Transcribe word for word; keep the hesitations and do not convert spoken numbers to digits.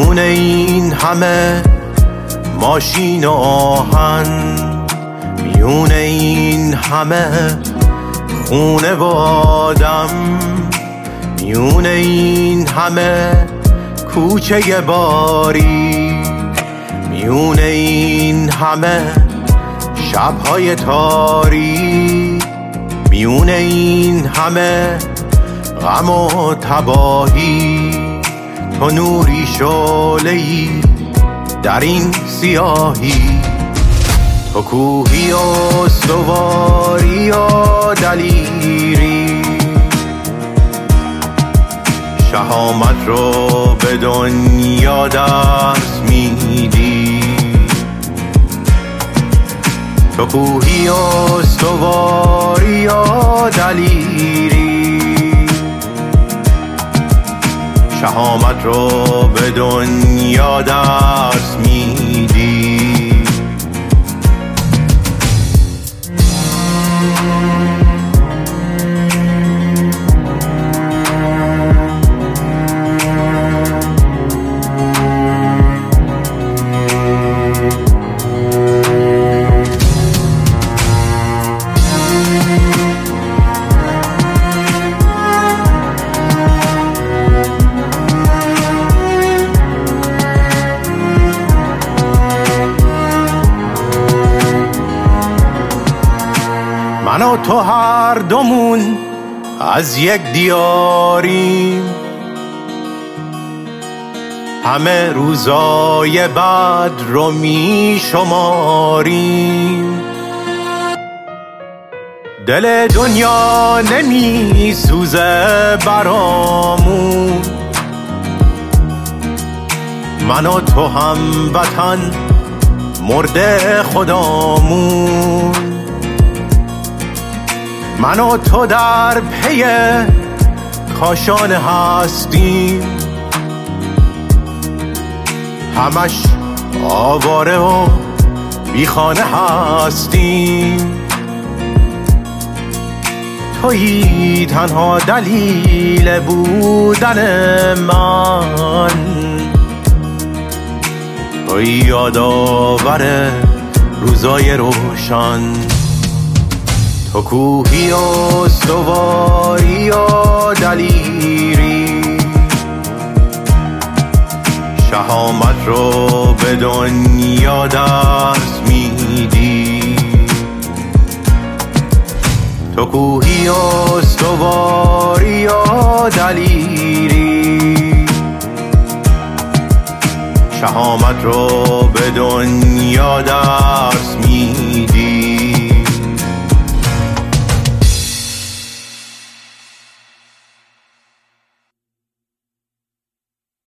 میونه این همه ماشین و آهن، میونه این همه خونه و آدم، میونه این همه کوچه باری، میونه این همه شبهای تاریک، میونه این همه غم و تباهی، تو نوری شعله‌ای در این سیاهی، تو کوهی و استواری و دلیری، شهامت رو به دنیا درس میدی، تو کوهی و استواری و دلیری، شهامت رو به دنیا درس میدی. من و تو هر دومون از یک دیاریم، همه روزای بعد رو می شماریم، دل دنیا نمی سوزه برامون، من و تو هم وطن مرده خدامون، من و تو در پی کاشانه هستیم، همش آواره و بیخانه هستیم، تویی تنها دلیل بودن من، تویی یادآور روزای روشن، تو کوهی و استواری و دلیری، شهامت رو به دنیا درس میدی، تو کوهی و استواری و دلیری، شهامت رو به دنیا درس میدی.